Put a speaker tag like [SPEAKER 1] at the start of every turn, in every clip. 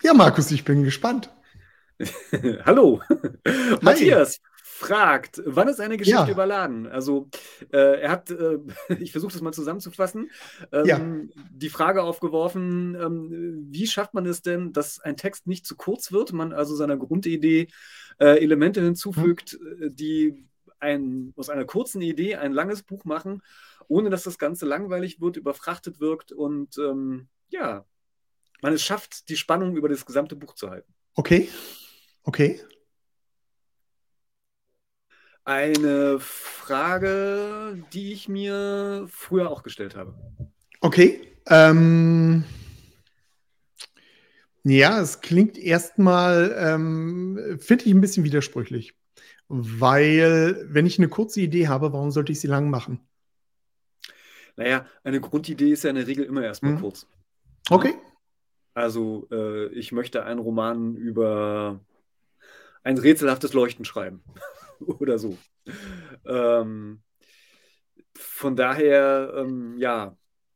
[SPEAKER 1] Ja, Markus, ich bin gespannt.
[SPEAKER 2] Hallo,
[SPEAKER 1] Hi.
[SPEAKER 2] Matthias fragt, wann ist eine Geschichte
[SPEAKER 1] Ja,
[SPEAKER 2] überladen? Also er hat, ich versuche das mal zusammenzufassen,
[SPEAKER 1] ja.
[SPEAKER 2] die Frage aufgeworfen, wie schafft man es denn, dass ein Text nicht zu kurz wird, man also seiner Grundidee Elemente
[SPEAKER 1] Hm?
[SPEAKER 2] hinzufügt, die aus einer kurzen Idee ein langes Buch machen, ohne dass das Ganze langweilig wird, überfrachtet wirkt und ja, man es schafft, die Spannung über das gesamte Buch zu halten.
[SPEAKER 1] Okay, okay,
[SPEAKER 2] Eine Frage, die ich mir früher auch gestellt habe.
[SPEAKER 1] okay. Ja, es klingt erstmal, finde ich ein bisschen widersprüchlich. Weil, wenn ich eine kurze Idee habe, warum sollte ich sie lang machen?
[SPEAKER 2] Naja, eine Grundidee ist ja in der Regel immer erstmal
[SPEAKER 1] Hm?
[SPEAKER 2] kurz.
[SPEAKER 1] Okay.
[SPEAKER 2] Ne? Also, ich möchte einen Roman über ein rätselhaftes Leuchten schreiben oder so. Ähm, von daher, ja,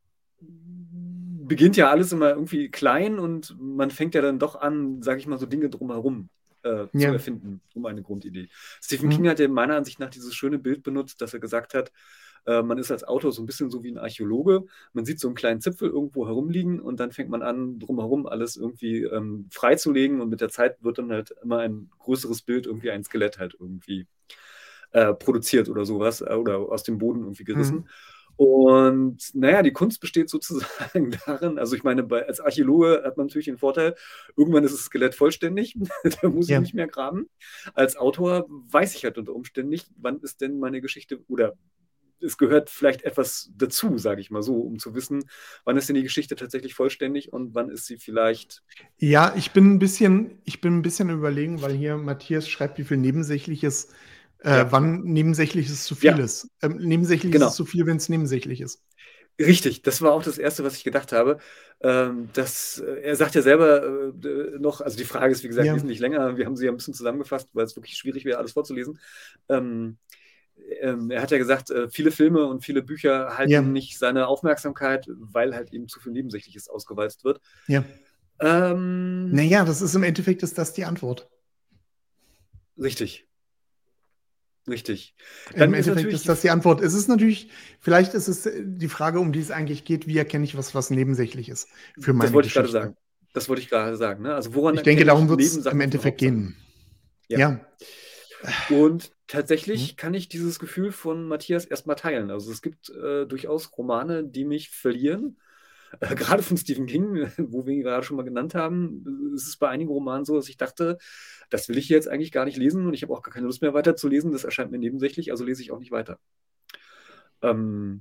[SPEAKER 2] beginnt ja alles immer irgendwie klein und man fängt ja dann doch an, sage ich mal, so Dinge drumherum zu
[SPEAKER 1] Ja.
[SPEAKER 2] erfinden, um eine Grundidee. Stephen
[SPEAKER 1] Hm?
[SPEAKER 2] King hat ja meiner Ansicht nach dieses schöne Bild benutzt, dass er gesagt hat, man ist als Autor so ein bisschen so wie ein Archäologe. Man sieht so einen kleinen Zipfel irgendwo herumliegen und dann fängt man an, drumherum alles irgendwie freizulegen und mit der Zeit wird dann halt immer ein größeres Bild, irgendwie ein Skelett halt irgendwie produziert oder sowas oder aus dem Boden irgendwie
[SPEAKER 1] Hm?
[SPEAKER 2] gerissen. Und naja, die Kunst besteht sozusagen darin, also ich meine, als Archäologe hat man natürlich den Vorteil, irgendwann ist das Skelett vollständig, da muss ich
[SPEAKER 1] Ja.
[SPEAKER 2] nicht mehr graben. Als Autor weiß ich halt unter Umständen nicht, wann ist denn meine Geschichte oder es gehört vielleicht etwas dazu, sage ich mal so, um zu wissen, wann ist denn die Geschichte tatsächlich vollständig und wann ist sie vielleicht.
[SPEAKER 1] Ja, ich bin ein bisschen überlegen, weil hier Matthias schreibt, wie viel Nebensächliches,
[SPEAKER 2] Ja,
[SPEAKER 1] wann Nebensächliches zu viel
[SPEAKER 2] ja,
[SPEAKER 1] ist. Nebensächlich ist es
[SPEAKER 2] genau.
[SPEAKER 1] zu viel, wenn es nebensächlich ist.
[SPEAKER 2] Richtig, das war auch das Erste, was ich gedacht habe. Er sagt ja selber noch, also die Frage ist, wie gesagt,
[SPEAKER 1] Ja,
[SPEAKER 2] wesentlich länger. Wir haben sie ja ein bisschen zusammengefasst, weil es wirklich schwierig wäre, alles vorzulesen. Ähm, er hat ja gesagt, viele Filme und viele Bücher halten
[SPEAKER 1] ja,
[SPEAKER 2] nicht seine Aufmerksamkeit, weil halt eben zu viel Nebensächliches ausgewalzt wird.
[SPEAKER 1] ja.
[SPEAKER 2] Ähm,
[SPEAKER 1] Naja, das ist im Endeffekt ist das die Antwort.
[SPEAKER 2] richtig, richtig.
[SPEAKER 1] Im
[SPEAKER 2] Dann ist
[SPEAKER 1] Endeffekt
[SPEAKER 2] natürlich
[SPEAKER 1] ist das die Antwort. Es ist natürlich, vielleicht ist es die Frage, um die es eigentlich geht, wie erkenne ich was, was nebensächlich ist für
[SPEAKER 2] das
[SPEAKER 1] meine
[SPEAKER 2] wollte ich gerade
[SPEAKER 1] Geschichte.
[SPEAKER 2] sagen. Das wollte ich gerade sagen. Ne? Also woran
[SPEAKER 1] Ich denke,
[SPEAKER 2] erkenne ich
[SPEAKER 1] darum wird es im
[SPEAKER 2] Nebensachen von
[SPEAKER 1] Endeffekt
[SPEAKER 2] Hauptsachen?
[SPEAKER 1] gehen.
[SPEAKER 2] Ja.
[SPEAKER 1] Ja.
[SPEAKER 2] Und
[SPEAKER 1] Hm?
[SPEAKER 2] tatsächlich kann ich dieses Gefühl von Matthias erstmal teilen. Also es gibt durchaus Romane, die mich verlieren. Gerade von Stephen King, wo wir ihn gerade schon mal genannt haben, ist es bei einigen Romanen so, dass ich dachte, das will ich jetzt eigentlich gar nicht lesen und ich habe auch gar keine Lust mehr weiterzulesen. Das erscheint mir nebensächlich, also lese ich auch nicht weiter. Ähm,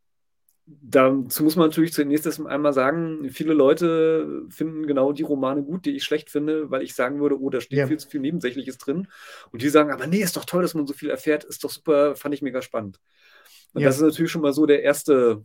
[SPEAKER 2] Dazu muss man natürlich zunächst erst einmal sagen, viele Leute finden genau die Romane gut, die ich schlecht finde, weil ich sagen würde, oh, da steht
[SPEAKER 1] Ja.
[SPEAKER 2] viel zu viel Nebensächliches drin. Und die sagen, aber nee, ist doch toll, dass man so viel erfährt, ist doch super, fand ich mega spannend. Und das
[SPEAKER 1] Ja.
[SPEAKER 2] ist natürlich schon mal so der erste,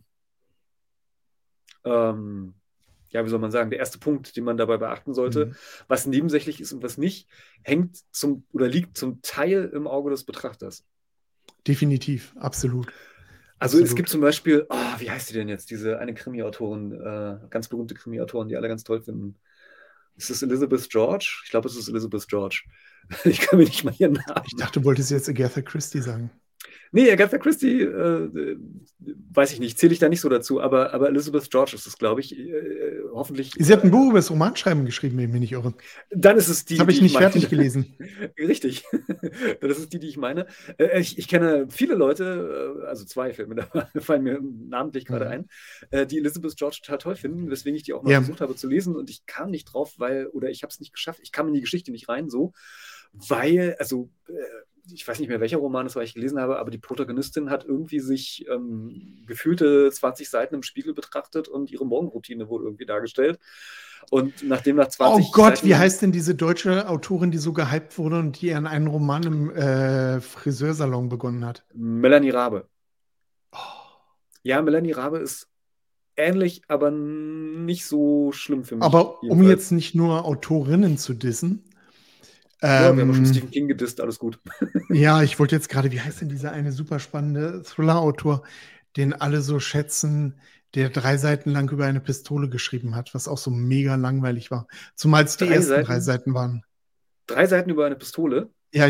[SPEAKER 2] ähm, ja, wie soll man sagen, der erste Punkt, den man dabei beachten sollte.
[SPEAKER 1] Hm.
[SPEAKER 2] Was nebensächlich ist und was nicht, hängt zum oder liegt zum Teil im Auge des Betrachters.
[SPEAKER 1] Definitiv. Absolut.
[SPEAKER 2] Also es gibt
[SPEAKER 1] Absolut.
[SPEAKER 2] zum Beispiel, oh, wie heißt die denn jetzt, diese eine Krimi-Autorin, ganz berühmte Krimi-Autorin, die alle ganz toll finden. Ist es Elizabeth George? Ich glaube, es ist Elizabeth George. Ich kann mir nicht mal ihren
[SPEAKER 1] Ich
[SPEAKER 2] Namen.
[SPEAKER 1] dachte, du wolltest jetzt Agatha Christie sagen.
[SPEAKER 2] Nee, Agatha Christie, weiß ich nicht, zähle ich da nicht so dazu, aber Elizabeth George ist es, glaube ich. Hoffentlich,
[SPEAKER 1] Sie hat ein Buch über das Romanschreiben geschrieben, wenn ich mich nicht irre.
[SPEAKER 2] dann ist es
[SPEAKER 1] Das
[SPEAKER 2] die,
[SPEAKER 1] habe
[SPEAKER 2] die
[SPEAKER 1] ich
[SPEAKER 2] ich
[SPEAKER 1] nicht
[SPEAKER 2] meine.
[SPEAKER 1] fertig gelesen.
[SPEAKER 2] Richtig. Das ist die, die ich meine. Ich kenne viele Leute, also zwei fallen mir namentlich gerade
[SPEAKER 1] Hm.
[SPEAKER 2] ein, die Elizabeth George total toll finden, weswegen ich die auch mal
[SPEAKER 1] Ja.
[SPEAKER 2] versucht habe zu lesen und ich kam nicht drauf, oder ich habe es nicht geschafft, ich kam in die Geschichte nicht rein, so, weil, also, ich weiß nicht mehr, welcher Roman es war, ich gelesen habe, aber die Protagonistin hat irgendwie sich gefühlte 20 Seiten im Spiegel betrachtet und ihre Morgenroutine wurde irgendwie dargestellt. Und nachdem nach
[SPEAKER 1] Oh
[SPEAKER 2] 20
[SPEAKER 1] Gott, wie
[SPEAKER 2] Seiten
[SPEAKER 1] heißt denn diese deutsche Autorin, die so gehypt wurde und die an einen Roman im Friseursalon begonnen hat?
[SPEAKER 2] Melanie Rabe.
[SPEAKER 1] Oh.
[SPEAKER 2] Ja, Melanie Rabe ist ähnlich, aber nicht so schlimm für mich,
[SPEAKER 1] Aber um jetzt
[SPEAKER 2] jedenfalls.
[SPEAKER 1] nicht nur Autorinnen zu dissen,
[SPEAKER 2] Ja, wir haben schon
[SPEAKER 1] ähm,
[SPEAKER 2] Stephen King gedisst, alles gut.
[SPEAKER 1] ja, ich wollte jetzt gerade, wie heißt denn dieser eine super spannende Thriller-Autor, den alle so schätzen? der 3 Seiten lang über eine Pistole geschrieben hat, was auch so mega langweilig war. Zumal es die
[SPEAKER 2] 3
[SPEAKER 1] ersten 3
[SPEAKER 2] Seiten?
[SPEAKER 1] Seiten waren.
[SPEAKER 2] 3 Seiten über eine Pistole?
[SPEAKER 1] Ja,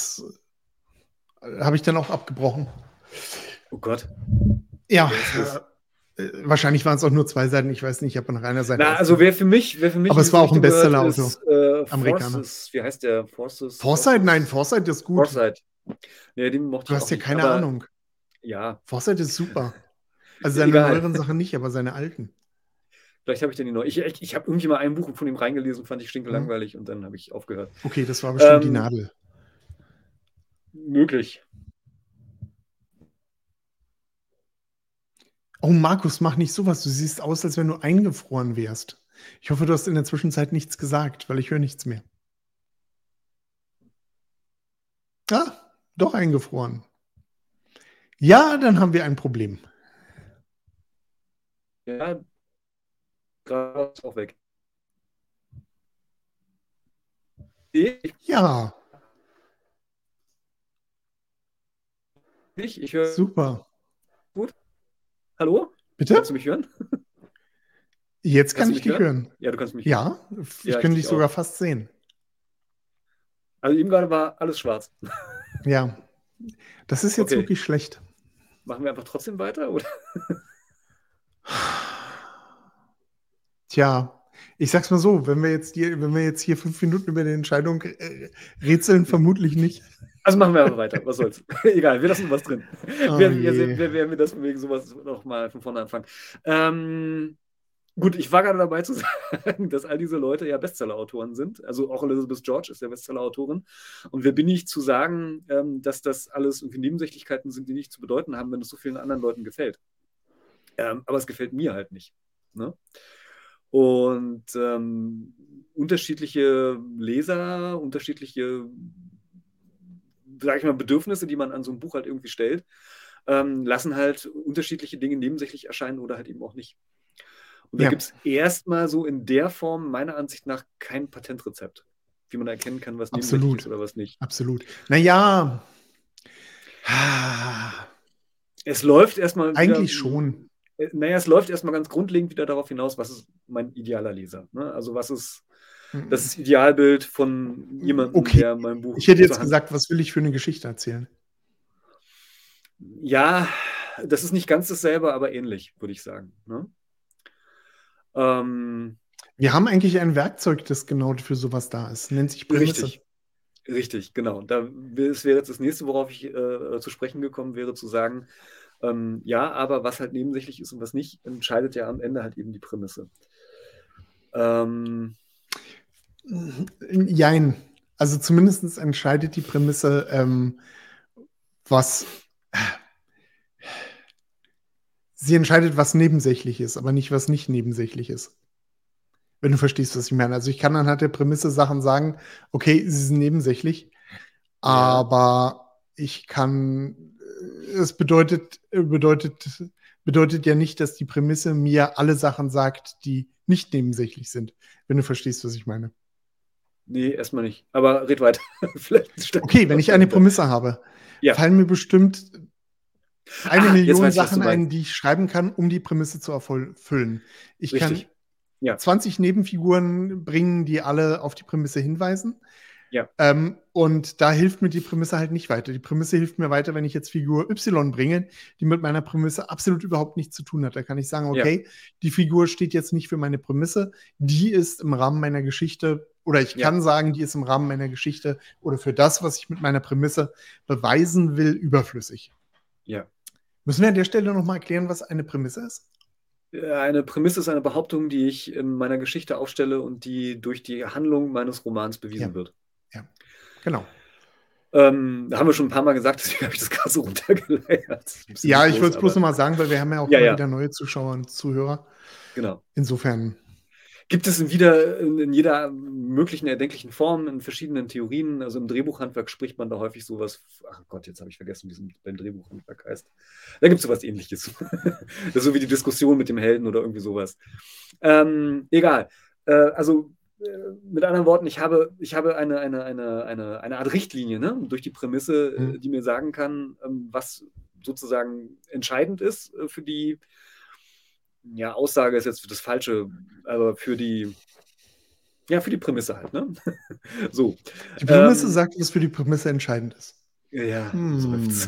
[SPEAKER 1] habe ich dann auch abgebrochen.
[SPEAKER 2] Oh Gott.
[SPEAKER 1] Ja,
[SPEAKER 2] Wer ist das?
[SPEAKER 1] wahrscheinlich waren es auch nur 2 Seiten, ich weiß nicht, ich habe nach einer Seite
[SPEAKER 2] Na, also wer für mich
[SPEAKER 1] Aber
[SPEAKER 2] in
[SPEAKER 1] es
[SPEAKER 2] diese
[SPEAKER 1] war auch ein
[SPEAKER 2] Richtung gehört,
[SPEAKER 1] Bestseller-Autor.
[SPEAKER 2] ist
[SPEAKER 1] Amerikaner.
[SPEAKER 2] Forces. Wie heißt der? Forces?
[SPEAKER 1] Forsyth? Nein, Forsyth ist gut.
[SPEAKER 2] Forsyth. Nee, den mochte
[SPEAKER 1] Du
[SPEAKER 2] ich
[SPEAKER 1] hast
[SPEAKER 2] auch
[SPEAKER 1] ja
[SPEAKER 2] nicht.
[SPEAKER 1] keine
[SPEAKER 2] Aber
[SPEAKER 1] Ahnung.
[SPEAKER 2] ja,
[SPEAKER 1] Forsyth ist super. Also seine
[SPEAKER 2] egal.
[SPEAKER 1] neueren Sachen nicht, aber seine alten.
[SPEAKER 2] Vielleicht habe ich den die neu. Ich habe irgendwie mal ein Buch von ihm reingelesen, fand ich stinkelangweilig und dann habe ich aufgehört.
[SPEAKER 1] Okay, das war bestimmt die Nadel.
[SPEAKER 2] Möglich.
[SPEAKER 1] Oh, Markus, mach nicht sowas. Du siehst aus, als wenn du eingefroren wärst. Ich hoffe, du hast in der Zwischenzeit nichts gesagt, weil ich höre nichts mehr. Ah, doch eingefroren. Ja, dann haben wir ein Problem.
[SPEAKER 2] Ja, gerade ist auch weg.
[SPEAKER 1] Ja,
[SPEAKER 2] Ich höre
[SPEAKER 1] super.
[SPEAKER 2] gut. Hallo?
[SPEAKER 1] Bitte?
[SPEAKER 2] Kannst du mich hören?
[SPEAKER 1] Jetzt kann
[SPEAKER 2] Kannst du
[SPEAKER 1] ich
[SPEAKER 2] mich
[SPEAKER 1] dich
[SPEAKER 2] hören?
[SPEAKER 1] hören.
[SPEAKER 2] Ja, du kannst mich hören.
[SPEAKER 1] Ja, ich
[SPEAKER 2] Ja, ich
[SPEAKER 1] könnte
[SPEAKER 2] dich
[SPEAKER 1] dich sogar
[SPEAKER 2] auch.
[SPEAKER 1] fast sehen.
[SPEAKER 2] Also eben gerade war alles schwarz.
[SPEAKER 1] Ja, das ist jetzt
[SPEAKER 2] Okay.
[SPEAKER 1] wirklich schlecht.
[SPEAKER 2] Machen wir einfach trotzdem weiter, oder?
[SPEAKER 1] Tja, ich sag's mal so, wenn wir jetzt hier 5 Minuten über die Entscheidung rätseln, vermutlich nicht.
[SPEAKER 2] Also machen wir einfach weiter. Was soll's? Egal, wir lassen was drin.
[SPEAKER 1] Oh
[SPEAKER 2] Wer
[SPEAKER 1] je.
[SPEAKER 2] wir das wegen sowas noch mal von vorne anfangen. Gut, ich war gerade dabei zu sagen, dass all diese Leute ja Bestseller-Autoren sind. Also auch Elizabeth George ist ja Bestseller-Autorin. Und wer bin ich zu sagen, dass das alles irgendwie Nebensächlichkeiten sind, die nichts zu bedeuten haben, wenn es so vielen anderen Leuten gefällt. Aber es gefällt mir halt nicht. Ne? Und unterschiedliche Leser, unterschiedliche, sag ich mal, Bedürfnisse, die man an so ein Buch halt irgendwie stellt, lassen halt unterschiedliche Dinge nebensächlich erscheinen oder halt eben auch nicht. Und da
[SPEAKER 1] Ja.
[SPEAKER 2] gibt es erstmal so in der Form meiner Ansicht nach kein Patentrezept, wie man erkennen kann, was nebensächlich
[SPEAKER 1] Absolut.
[SPEAKER 2] ist oder was nicht.
[SPEAKER 1] Absolut. Naja.
[SPEAKER 2] Es läuft erstmal
[SPEAKER 1] Eigentlich schon.
[SPEAKER 2] Naja, es läuft erstmal ganz grundlegend wieder darauf hinaus, was ist mein idealer Leser. Ne? Also was ist das Idealbild von jemandem,
[SPEAKER 1] Okay.
[SPEAKER 2] der mein Buch
[SPEAKER 1] Ich hätte jetzt
[SPEAKER 2] zur Hand-
[SPEAKER 1] gesagt, was will ich für eine Geschichte erzählen?
[SPEAKER 2] Ja, das ist nicht ganz dasselbe, aber ähnlich, würde ich sagen. Ne?
[SPEAKER 1] Wir haben eigentlich ein Werkzeug, das genau für sowas da ist. Nennt sich Prämisse.
[SPEAKER 2] Richtig, genau. Es wäre jetzt das nächste, worauf ich zu sprechen gekommen wäre, zu sagen, ja, aber was halt nebensächlich ist und was nicht, entscheidet ja am Ende halt eben die Prämisse.
[SPEAKER 1] Jein. Also zumindest entscheidet die Prämisse, sie entscheidet, was nebensächlich ist, aber nicht, was nicht nebensächlich ist. Wenn du verstehst, was ich meine. Also ich kann anhand der Prämisse Sachen sagen, okay, sie sind nebensächlich, aber ich kann, es bedeutet ja nicht, dass die Prämisse mir alle Sachen sagt, die nicht nebensächlich sind, wenn du verstehst, was ich meine.
[SPEAKER 2] Nee, erstmal nicht. Aber red weiter.
[SPEAKER 1] Okay, wenn ich eine Prämisse habe, fallen mir bestimmt 1 Million Sachen ein, die ich schreiben kann, um die Prämisse zu erfüllen. Ich kann 20 Nebenfiguren bringen, die alle auf die Prämisse hinweisen.
[SPEAKER 2] Ja.
[SPEAKER 1] Und da hilft mir die Prämisse halt nicht weiter. Die Prämisse hilft mir weiter, wenn ich jetzt Figur Y bringe, die mit meiner Prämisse absolut überhaupt nichts zu tun hat. Da kann ich sagen, okay, die Figur steht jetzt nicht für meine Prämisse, die ist im Rahmen meiner Geschichte, oder ich kann sagen, die ist im Rahmen meiner Geschichte oder für das, was ich mit meiner Prämisse beweisen will, überflüssig.
[SPEAKER 2] Ja.
[SPEAKER 1] Müssen wir an der Stelle nochmal erklären, was eine Prämisse ist?
[SPEAKER 2] Eine Prämisse ist eine Behauptung, die ich in meiner Geschichte aufstelle und die durch die Handlung meines Romans bewiesen wird.
[SPEAKER 1] Ja, genau.
[SPEAKER 2] Da haben wir schon ein paar Mal gesagt, deswegen habe ich das gerade so runtergeleiert.
[SPEAKER 1] Ja, ich wollte es bloß nochmal sagen, weil wir haben ja auch immer wieder neue Zuschauer und Zuhörer.
[SPEAKER 2] Genau.
[SPEAKER 1] Insofern.
[SPEAKER 2] Gibt es in jeder möglichen erdenklichen Form, in verschiedenen Theorien. Also im Drehbuchhandwerk spricht man da häufig sowas. Ach Gott, jetzt habe ich vergessen, wie es beim Drehbuchhandwerk heißt. Da gibt es sowas Ähnliches. Das ist so wie die Diskussion mit dem Helden oder irgendwie sowas. Egal. Mit anderen Worten, ich habe eine Art Richtlinie, ne? Durch die Prämisse, die mir sagen kann, was sozusagen entscheidend ist für die ja, Aussage ist jetzt das Falsche, aber für die Prämisse halt, ne? So.
[SPEAKER 1] Die Prämisse sagt, was für die Prämisse entscheidend ist.
[SPEAKER 2] Ja, so läuft's.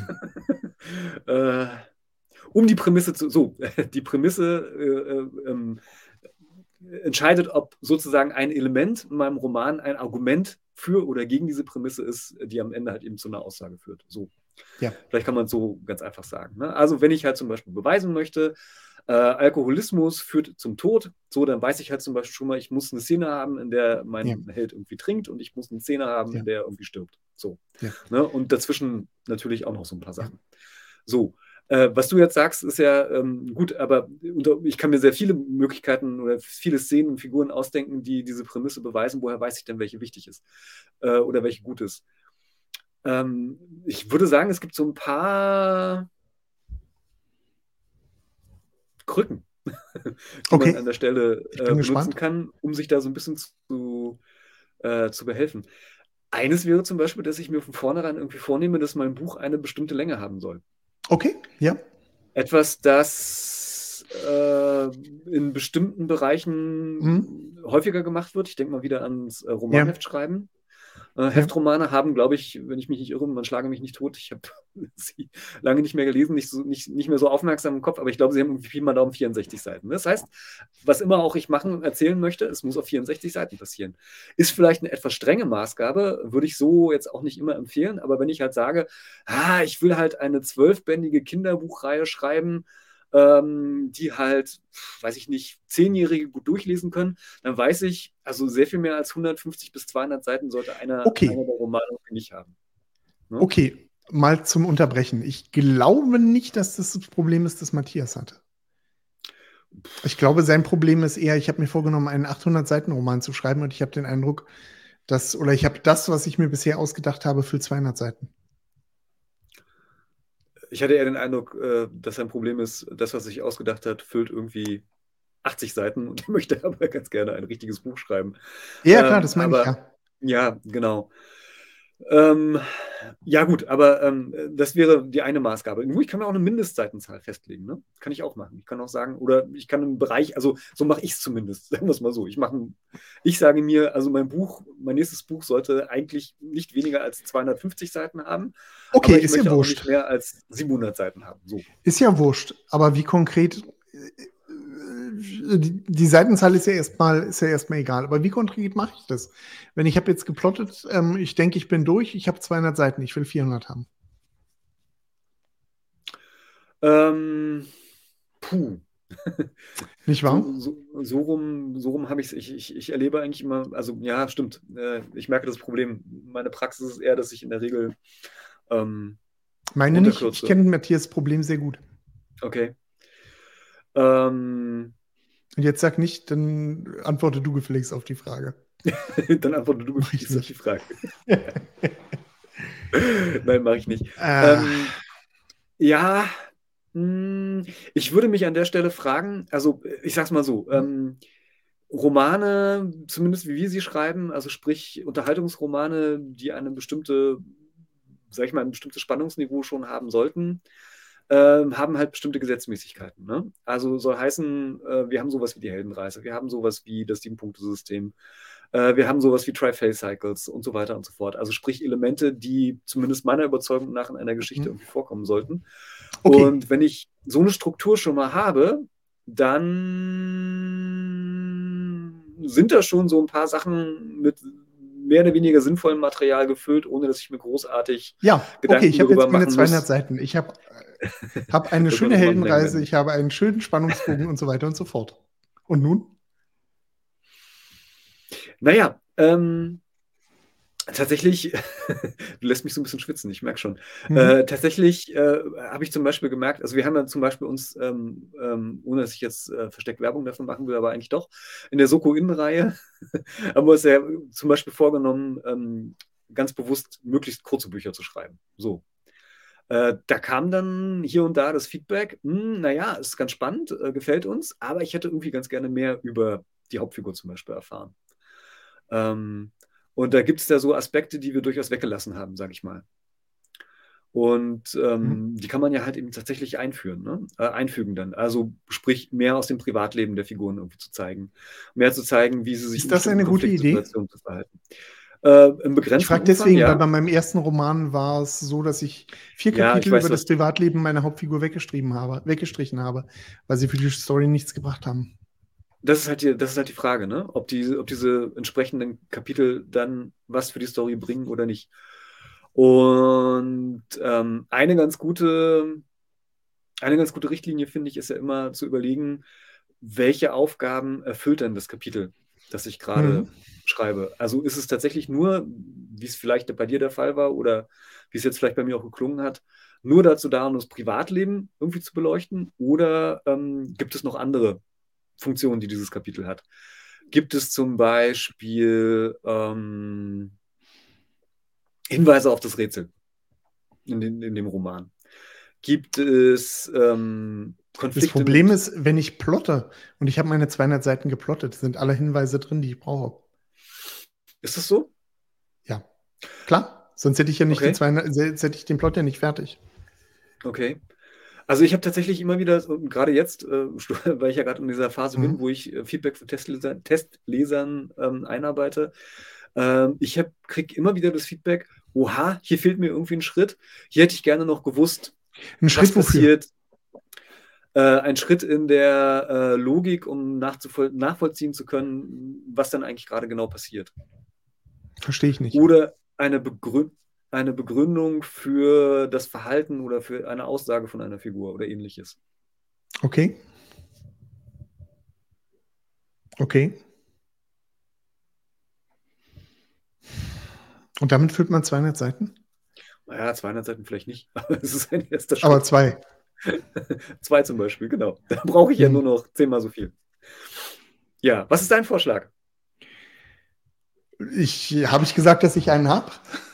[SPEAKER 2] Um die Prämisse die Prämisse entscheidet, ob sozusagen ein Element in meinem Roman ein Argument für oder gegen diese Prämisse ist, die am Ende halt eben zu einer Aussage führt. So.
[SPEAKER 1] Ja.
[SPEAKER 2] Vielleicht kann man es so ganz einfach sagen. Ne? Also wenn ich halt zum Beispiel beweisen möchte, Alkoholismus führt zum Tod, so, dann weiß ich halt zum Beispiel schon mal, ich muss eine Szene haben, in der mein Held irgendwie trinkt und ich muss eine Szene haben, in der er irgendwie stirbt. So.
[SPEAKER 1] Ja.
[SPEAKER 2] Ne? Und dazwischen natürlich auch noch so ein paar Sachen. So. Was du jetzt sagst, ist ja gut, aber ich kann mir sehr viele Möglichkeiten oder viele Szenen und Figuren ausdenken, die diese Prämisse beweisen. Woher weiß ich denn, welche wichtig ist oder welche gut ist? Ich würde sagen, es gibt so ein paar Krücken, die man an der Stelle benutzen kann, um sich da so ein bisschen zu behelfen. Eines wäre zum Beispiel, dass ich mir von vornherein irgendwie vornehme, dass mein Buch eine bestimmte Länge haben soll.
[SPEAKER 1] Okay, ja.
[SPEAKER 2] Etwas, das in bestimmten Bereichen häufiger gemacht wird. Ich denke mal wieder ans Romanheft schreiben. Heftromane haben, glaube ich, wenn ich mich nicht irre, man schlage mich nicht tot, ich habe sie lange nicht mehr gelesen, nicht mehr so aufmerksam im Kopf, aber ich glaube, sie haben irgendwie mal Daumen 64 Seiten. Das heißt, was immer auch ich machen und erzählen möchte, es muss auf 64 Seiten passieren. Ist vielleicht eine etwas strenge Maßgabe, würde ich so jetzt auch nicht immer empfehlen, aber wenn ich halt sage, ich will halt eine 12-bändige Kinderbuchreihe schreiben, die halt, weiß ich nicht, 10-Jährige gut durchlesen können, dann weiß ich, also sehr viel mehr als 150 bis 200 Seiten sollte einer der Romane nicht haben.
[SPEAKER 1] Ne? Okay, mal zum Unterbrechen. Ich glaube nicht, dass das Problem ist, das Matthias hatte. Ich glaube, sein Problem ist eher, ich habe mir vorgenommen, einen 800-Seiten-Roman zu schreiben und ich habe den Eindruck, ich habe das, was ich mir bisher ausgedacht habe, für 200 Seiten.
[SPEAKER 2] Ich hatte eher den Eindruck, dass sein Problem ist, das, was er sich ausgedacht hat, füllt irgendwie 80 Seiten und er möchte aber ganz gerne ein richtiges Buch schreiben.
[SPEAKER 1] Ja, klar, das meine ich, ja.
[SPEAKER 2] Ja, genau. Ja, gut, aber das wäre die eine Maßgabe. Ich kann mir auch eine Mindestseitenzahl festlegen, ne? Kann ich auch machen. Ich kann auch sagen, oder ich kann im Bereich, also so mache ich es zumindest, sagen wir es mal so. Ich sage mir, also mein nächstes Buch sollte eigentlich nicht weniger als 250 Seiten haben.
[SPEAKER 1] Okay,
[SPEAKER 2] aber ich
[SPEAKER 1] ist ja
[SPEAKER 2] möchte
[SPEAKER 1] wurscht.
[SPEAKER 2] Auch nicht mehr als 700 Seiten haben. So.
[SPEAKER 1] Ist ja wurscht, aber wie konkret die Seitenzahl ist ja erstmal egal. Aber wie konkret mache ich das? Wenn ich habe jetzt geplottet, ich denke, ich bin durch, ich habe 200 Seiten, ich will 400 haben.
[SPEAKER 2] Puh.
[SPEAKER 1] Nicht wahr?
[SPEAKER 2] So rum habe ich es. Ich erlebe eigentlich immer, also ja, stimmt. Ich merke das Problem. Meine Praxis ist eher, dass ich in der Regel
[SPEAKER 1] meine nicht, ich kenne Matthias' Problem sehr gut.
[SPEAKER 2] Okay.
[SPEAKER 1] Und jetzt sag nicht, dann antworte du gefälligst auf die Frage.
[SPEAKER 2] Dann antworte du gefälligst auf die Frage. Nein, mache ich nicht. Ja, ich würde mich an der Stelle fragen, also ich sag's mal so, Romane, zumindest wie wir sie schreiben, also sprich Unterhaltungsromane, die eine bestimmte, sag ich mal, ein bestimmtes Spannungsniveau schon haben sollten, haben halt bestimmte Gesetzmäßigkeiten. Ne? Also soll heißen, wir haben sowas wie die Heldenreise, wir haben sowas wie das 7-Punkte-System, wir haben sowas wie Tri-Phase-Cycles und so weiter und so fort. Also sprich Elemente, die zumindest meiner Überzeugung nach in einer Geschichte irgendwie vorkommen sollten. Okay. Und wenn ich so eine Struktur schon mal habe, dann sind da schon so ein paar Sachen mit mehr oder weniger sinnvollem Material gefüllt, ohne dass ich mir großartig
[SPEAKER 1] Gedanken ich habe jetzt meine 200 Seiten. Ich habe eine schöne Heldenreise, ich habe einen schönen Spannungsbogen und so weiter und so fort. Und nun?
[SPEAKER 2] Naja, tatsächlich, du lässt mich so ein bisschen schwitzen, ich merke schon. Tatsächlich habe ich zum Beispiel gemerkt, also wir haben ja zum Beispiel uns, ohne dass ich jetzt versteckt Werbung dafür machen will, aber eigentlich doch, in der Soko-In-Reihe haben wir uns ja zum Beispiel vorgenommen, ganz bewusst möglichst kurze Bücher zu schreiben. So. Da kam dann hier und da das Feedback, naja, ist ganz spannend, gefällt uns, aber ich hätte irgendwie ganz gerne mehr über die Hauptfigur zum Beispiel erfahren. Und da gibt es da so Aspekte, die wir durchaus weggelassen haben, sage ich mal. Und die kann man ja halt eben tatsächlich einführen, ne? Einfügen dann. Also sprich, mehr aus dem Privatleben der Figuren irgendwie zu zeigen. Mehr zu zeigen, wie sie sich
[SPEAKER 1] Ist
[SPEAKER 2] in
[SPEAKER 1] das
[SPEAKER 2] bestimmten
[SPEAKER 1] eine gute Idee?
[SPEAKER 2] Konfliktsituationen zu verhalten. Im
[SPEAKER 1] Ich
[SPEAKER 2] begrenzten
[SPEAKER 1] frage
[SPEAKER 2] Umfang,
[SPEAKER 1] deswegen, weil
[SPEAKER 2] ja.
[SPEAKER 1] bei meinem ersten Roman war es so, dass ich 4
[SPEAKER 2] Ja, ich
[SPEAKER 1] Kapitel
[SPEAKER 2] weiß,
[SPEAKER 1] über das
[SPEAKER 2] was.
[SPEAKER 1] Privatleben meiner Hauptfigur weggestrichen habe, weil sie für die Story nichts gebracht haben.
[SPEAKER 2] Das ist halt die Frage, ne? Ob diese entsprechenden Kapitel dann was für die Story bringen oder nicht. Und eine ganz gute Richtlinie, finde ich, ist ja immer zu überlegen, welche Aufgaben erfüllt denn das Kapitel, das ich gerade schreibe. Also ist es tatsächlich nur, wie es vielleicht bei dir der Fall war oder wie es jetzt vielleicht bei mir auch geklungen hat, nur dazu da, um das Privatleben irgendwie zu beleuchten? Oder gibt es noch andere Funktionen, die dieses Kapitel hat? Gibt es zum Beispiel Hinweise auf das Rätsel in dem Roman? Gibt es
[SPEAKER 1] Das
[SPEAKER 2] Konflikte
[SPEAKER 1] Problem
[SPEAKER 2] mit.
[SPEAKER 1] ist, wenn ich plotte und ich habe meine 200 Seiten geplottet, sind alle Hinweise drin, die ich brauche.
[SPEAKER 2] Ist das so?
[SPEAKER 1] Ja, klar. Sonst hätte ich ja nicht
[SPEAKER 2] Okay.
[SPEAKER 1] sonst hätte ich den Plot ja nicht fertig.
[SPEAKER 2] Okay. Also ich habe tatsächlich immer wieder, und gerade jetzt, weil ich ja gerade in dieser Phase bin, wo ich Feedback von Testlesern einarbeite, kriege immer wieder das Feedback, oha, hier fehlt mir irgendwie ein Schritt, hier hätte ich gerne noch gewusst,
[SPEAKER 1] Ein
[SPEAKER 2] was
[SPEAKER 1] Schritt wofür?
[SPEAKER 2] passiert. Ein Schritt in der Logik, um nachvollziehen zu können, was dann eigentlich gerade genau passiert.
[SPEAKER 1] Verstehe ich nicht.
[SPEAKER 2] Oder eine Begründung für das Verhalten oder für eine Aussage von einer Figur oder ähnliches.
[SPEAKER 1] Okay. Okay. Und damit füllt man 200 Seiten?
[SPEAKER 2] Naja, 200 Seiten vielleicht nicht, aber es ist ein erster Schritt.
[SPEAKER 1] Aber 2.
[SPEAKER 2] 2 zum Beispiel, genau. Da brauche ich ja nur noch 10-mal so viel. Ja, was ist dein Vorschlag?
[SPEAKER 1] Habe ich gesagt, dass ich einen habe?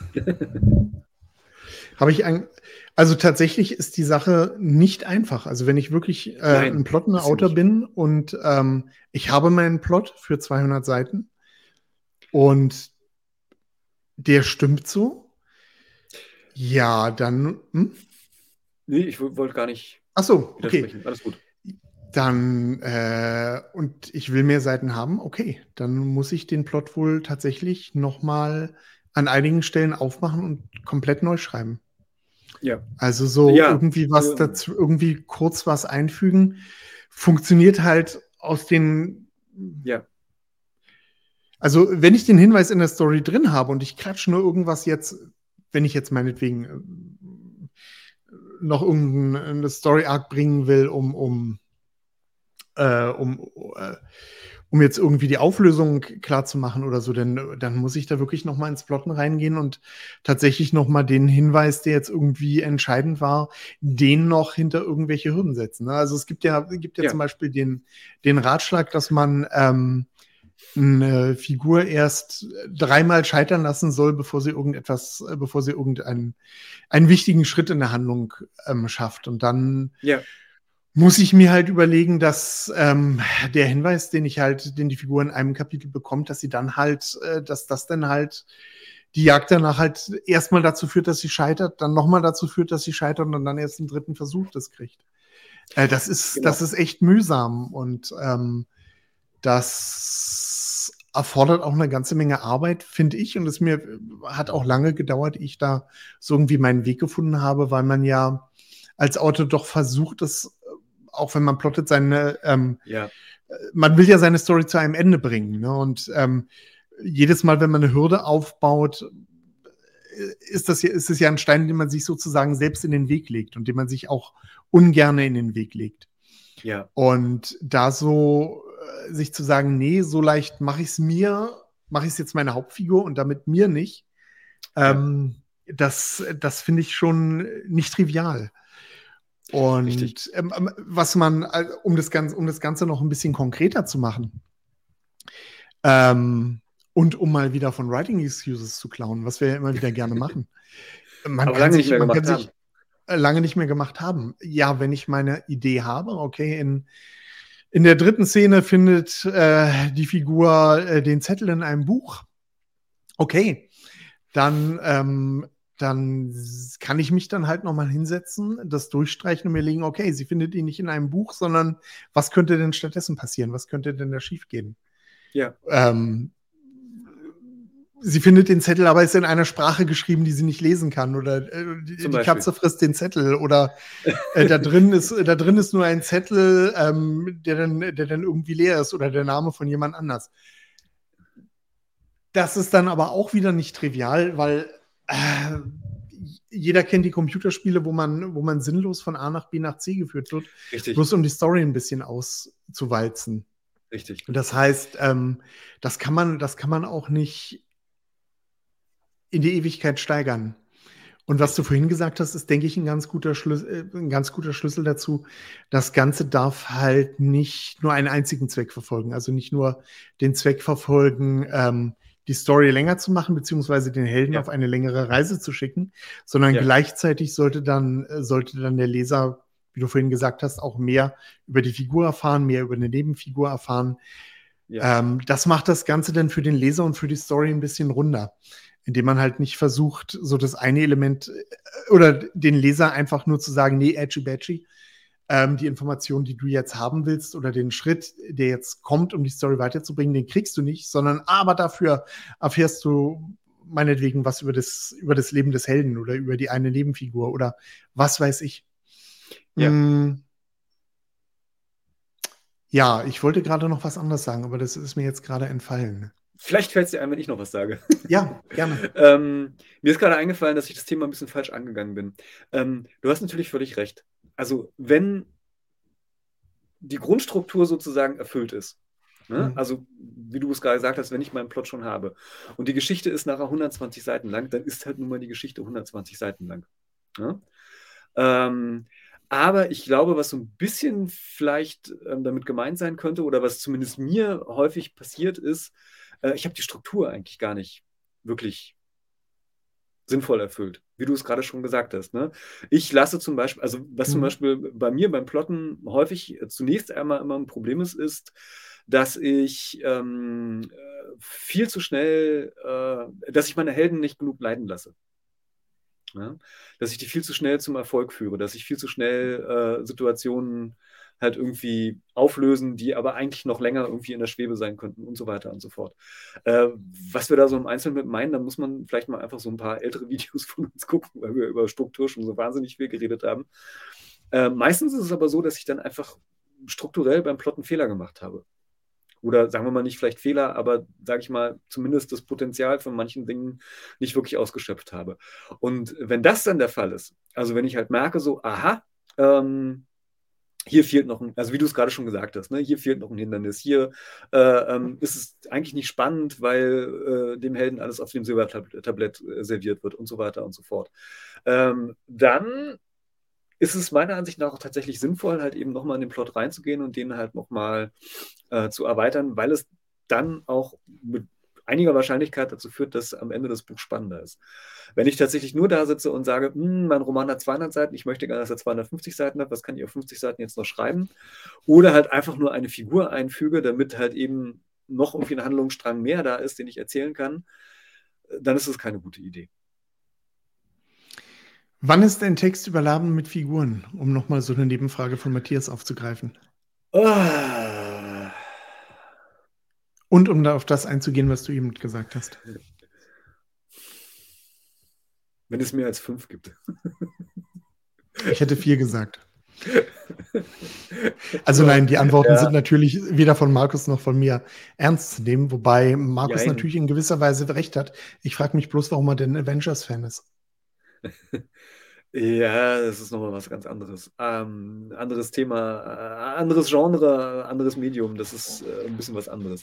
[SPEAKER 1] Habe ich einen? Also tatsächlich ist die Sache nicht einfach. Also wenn ich wirklich ein plottender Autor bin und ich habe meinen Plot für 200 Seiten und der stimmt so, ja, dann.
[SPEAKER 2] Nee, ich wollte gar nicht
[SPEAKER 1] Ach so,
[SPEAKER 2] widersprechen.
[SPEAKER 1] okay.
[SPEAKER 2] Alles gut.
[SPEAKER 1] Dann, und ich will mehr Seiten haben, okay, dann muss ich den Plot wohl tatsächlich nochmal an einigen Stellen aufmachen und komplett neu schreiben.
[SPEAKER 2] Ja.
[SPEAKER 1] Also so irgendwie was dazu, irgendwie kurz was einfügen, funktioniert halt aus den.
[SPEAKER 2] Ja.
[SPEAKER 1] Also wenn ich den Hinweis in der Story drin habe und ich klatsche nur irgendwas jetzt, wenn ich jetzt meinetwegen noch irgendeine Story-Arc bringen will, um jetzt irgendwie die Auflösung klar zu machen oder so, denn dann muss ich da wirklich noch mal ins Plotten reingehen und tatsächlich noch mal den Hinweis, der jetzt irgendwie entscheidend war, den noch hinter irgendwelche Hürden setzen. Ne? Also es gibt ja zum Beispiel den Ratschlag, dass man eine Figur erst 3-mal scheitern lassen soll, bevor sie irgendeinen wichtigen Schritt in der Handlung schafft. Und dann muss ich mir halt überlegen, dass der Hinweis, den die Figur in einem Kapitel bekommt, dass sie dann halt, dass das dann halt die Jagd danach halt erstmal dazu führt, dass sie scheitert, dann nochmal dazu führt, dass sie scheitert und dann erst im 3. Versuch das kriegt. Das ist echt mühsam und das erfordert auch eine ganze Menge Arbeit, finde ich. Und es hat auch lange gedauert, ehe ich da so irgendwie meinen Weg gefunden habe, weil man ja als Autor doch versucht, das, auch wenn man plottet, man will ja seine Story zu einem Ende bringen. Ne? Und jedes Mal, wenn man eine Hürde aufbaut, ist es ja ein Stein, den man sich sozusagen selbst in den Weg legt und den man sich auch ungern in den Weg legt.
[SPEAKER 2] Ja.
[SPEAKER 1] Und da so sich zu sagen, nee, so leicht mache ich es jetzt meine Hauptfigur und damit mir nicht, das finde ich schon nicht trivial. Und was man, um das Ganze noch ein bisschen konkreter zu machen, und um mal wieder von Writing Excuses zu klauen, was wir ja immer wieder gerne machen.
[SPEAKER 2] Aber lange nicht mehr gemacht haben.
[SPEAKER 1] Lange nicht mehr gemacht haben. Ja, wenn ich meine Idee habe, okay, in der 3. Szene findet die Figur den Zettel in einem Buch. Okay, dann kann ich mich dann halt nochmal hinsetzen, das durchstreichen und mir legen, okay, sie findet ihn nicht in einem Buch, sondern was könnte denn stattdessen passieren? Was könnte denn da schiefgehen?
[SPEAKER 2] Ja.
[SPEAKER 1] Sie findet den Zettel, aber ist in einer Sprache geschrieben, die sie nicht lesen kann. Oder die Katze frisst den Zettel. Oder da drin ist nur ein Zettel, der dann irgendwie leer ist. Oder der Name von jemand anders. Das ist dann aber auch wieder nicht trivial, weil jeder kennt die Computerspiele, wo man sinnlos von A nach B nach C geführt wird.
[SPEAKER 2] Richtig.
[SPEAKER 1] Bloß um die Story ein bisschen auszuwalzen.
[SPEAKER 2] Richtig.
[SPEAKER 1] Das heißt, das kann man auch nicht in die Ewigkeit steigern. Und was du vorhin gesagt hast, ist, denke ich, ein ganz guter Schlüssel dazu. Das Ganze darf halt nicht nur einen einzigen Zweck verfolgen. Also nicht nur den Zweck verfolgen, die Story länger zu machen, beziehungsweise den Helden auf eine längere Reise zu schicken, sondern gleichzeitig sollte dann der Leser, wie du vorhin gesagt hast, auch mehr über die Figur erfahren, mehr über eine Nebenfigur erfahren. Ja. Das macht das Ganze dann für den Leser und für die Story ein bisschen runder, indem man halt nicht versucht, so das eine Element oder den Leser einfach nur zu sagen, nee, edgy-badgy, die Information, die du jetzt haben willst oder den Schritt, der jetzt kommt, um die Story weiterzubringen, den kriegst du nicht, sondern aber dafür erfährst du meinetwegen was über das Leben des Helden oder über die eine Nebenfigur oder was weiß ich. Ja. Ja, ich wollte gerade noch was anderes sagen, aber das ist mir jetzt gerade entfallen.
[SPEAKER 2] Vielleicht fällt es dir ein, wenn ich noch was sage.
[SPEAKER 1] Ja, gerne.
[SPEAKER 2] Mir ist gerade eingefallen, dass ich das Thema ein bisschen falsch angegangen bin. Du hast natürlich völlig recht. Also, wenn die Grundstruktur sozusagen erfüllt ist, ne? Also, wie du es gerade gesagt hast, wenn ich meinen Plot schon habe und die Geschichte ist nachher 120 Seiten lang, dann ist halt nun mal die Geschichte 120 Seiten lang. Ne? Aber ich glaube, was so ein bisschen vielleicht damit gemeint sein könnte oder was zumindest mir häufig passiert ist, ich habe die Struktur eigentlich gar nicht wirklich sinnvoll erfüllt, wie du es gerade schon gesagt hast. Ne? Ich lasse zum Beispiel, also was zum Beispiel bei mir beim Plotten häufig zunächst einmal immer ein Problem ist, dass ich viel zu schnell, dass ich meine Helden nicht genug leiden lasse. Ja? Dass ich die viel zu schnell zum Erfolg führe, dass ich viel zu schnell Situationen halt irgendwie auflösen, die aber eigentlich noch länger irgendwie in der Schwebe sein könnten und so weiter und so fort. Was wir da so im Einzelnen mit meinen, da muss man vielleicht mal einfach so ein paar ältere Videos von uns gucken, weil wir über Struktur schon so wahnsinnig viel geredet haben. Meistens ist es aber so, dass ich dann einfach strukturell beim Plotten Fehler gemacht habe. Oder sagen wir mal nicht vielleicht Fehler, aber sage ich mal, zumindest das Potenzial von manchen Dingen nicht wirklich ausgeschöpft habe. Und wenn das dann der Fall ist, also wenn ich halt merke so, aha, hier fehlt noch ein, also wie du es gerade schon gesagt hast, ne, hier fehlt noch ein Hindernis, hier ist es eigentlich nicht spannend, weil dem Helden alles auf dem Silbertablett serviert wird und so weiter und so fort. Dann ist es meiner Ansicht nach auch tatsächlich sinnvoll, halt eben nochmal in den Plot reinzugehen und den halt nochmal zu erweitern, weil es dann auch mit einiger Wahrscheinlichkeit dazu führt, dass am Ende das Buch spannender ist. Wenn ich tatsächlich nur da sitze und sage, mein Roman hat 200 Seiten, ich möchte gerne, dass er 250 Seiten hat, was kann ich auf 50 Seiten jetzt noch schreiben? Oder halt einfach nur eine Figur einfüge, damit halt eben noch irgendwie ein Handlungsstrang mehr da ist, den ich erzählen kann, dann ist es keine gute Idee.
[SPEAKER 1] Wann ist ein Text überladen mit Figuren, um nochmal so eine Nebenfrage von Matthias aufzugreifen? Und um da auf das einzugehen, was du eben gesagt hast.
[SPEAKER 2] Wenn es mehr als 5 gibt.
[SPEAKER 1] Ich hätte 4 gesagt. Also nein, die Antworten sind natürlich weder von Markus noch von mir ernst zu nehmen, wobei Markus natürlich in gewisser Weise recht hat. Ich frage mich bloß, warum er denn Avengers-Fan ist.
[SPEAKER 2] Ja, das ist nochmal was ganz anderes. Anderes Thema, anderes Genre, anderes Medium. Das ist ein bisschen was anderes.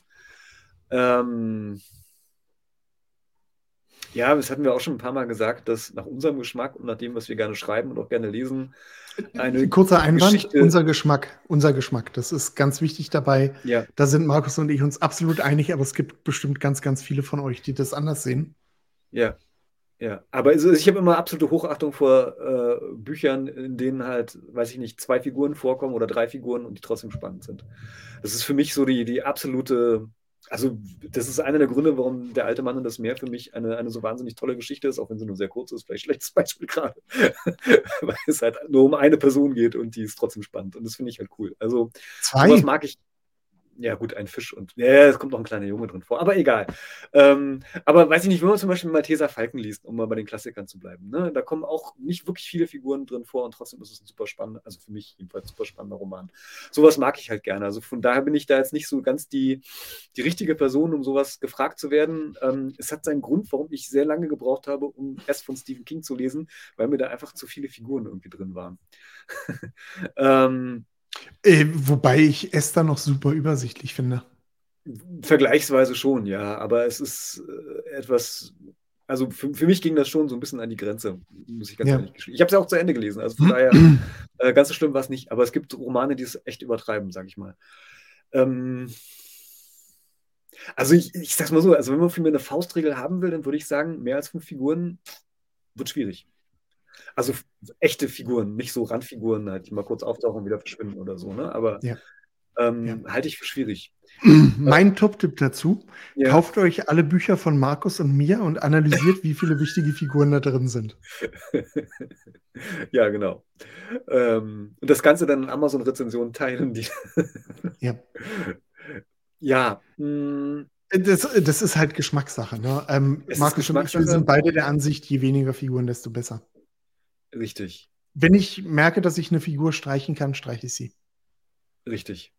[SPEAKER 2] Ja, das hatten wir auch schon ein paar Mal gesagt, dass nach unserem Geschmack und nach dem, was wir gerne schreiben und auch gerne lesen,
[SPEAKER 1] eine kurzer Einwand, unser Geschmack, das ist ganz wichtig dabei. Ja. Da sind Markus und ich uns absolut einig, aber es gibt bestimmt ganz, ganz viele von euch, die das anders sehen.
[SPEAKER 2] Ja. Ja, aber ich habe immer absolute Hochachtung vor Büchern, in denen halt, weiß ich nicht, 2 Figuren vorkommen oder 3 Figuren und die trotzdem spannend sind. Das ist für mich so die absolute Also, das ist einer der Gründe, warum Der alte Mann und das Meer für mich eine so wahnsinnig tolle Geschichte ist, auch wenn sie nur sehr kurz ist, vielleicht schlechtes Beispiel gerade. Weil es halt nur um eine Person geht und die ist trotzdem spannend. Und das finde ich halt cool. Also, sowas
[SPEAKER 1] 2.
[SPEAKER 2] mag ich. Ja, gut, ein Fisch und es kommt noch ein kleiner Junge drin vor, aber egal. Aber weiß ich nicht, wenn man zum Beispiel Malteser Falken liest, um mal bei den Klassikern zu bleiben, ne? Da kommen auch nicht wirklich viele Figuren drin vor und trotzdem ist es ein super spannender, also für mich jedenfalls super spannender Roman. Sowas mag ich halt gerne. Also von daher bin ich da jetzt nicht so ganz die richtige Person, um sowas gefragt zu werden. Es hat seinen Grund, warum ich sehr lange gebraucht habe, um S von Stephen King zu lesen, weil mir da einfach zu viele Figuren irgendwie drin waren.
[SPEAKER 1] Wobei ich Esther noch super übersichtlich finde.
[SPEAKER 2] Vergleichsweise schon, ja, aber es ist etwas, also für mich ging das schon so ein bisschen an die Grenze, muss ich ganz
[SPEAKER 1] Ja.
[SPEAKER 2] ehrlich gestehen. Ich habe es ja auch zu Ende gelesen, also von daher ganz so schlimm war es nicht, aber es gibt Romane, die es echt übertreiben, sage ich mal. Also ich sag's mal so, also wenn man von mir eine Faustregel haben will, dann würde ich sagen, mehr als 5 Figuren wird schwierig. Also echte Figuren, nicht so Randfiguren, halt, die mal kurz auftauchen und wieder verschwinden oder so, ne? Aber
[SPEAKER 1] Ja.
[SPEAKER 2] halte ich für schwierig.
[SPEAKER 1] Mein Top-Tipp dazu:
[SPEAKER 2] Ja.
[SPEAKER 1] Kauft euch alle Bücher von Markus und mir und analysiert, wie viele wichtige Figuren da drin sind.
[SPEAKER 2] Ja, genau. Und das Ganze dann in Amazon-Rezensionen teilen.
[SPEAKER 1] Ja.
[SPEAKER 2] Ja.
[SPEAKER 1] Das ist halt Geschmackssache. Ne?
[SPEAKER 2] Es ist
[SPEAKER 1] Markus und ich, wir
[SPEAKER 2] Geschmackssache.
[SPEAKER 1] sind beide der Ansicht, je weniger Figuren, desto besser.
[SPEAKER 2] Richtig.
[SPEAKER 1] Wenn ich merke, dass ich eine Figur streichen kann, streiche ich sie.
[SPEAKER 2] Richtig.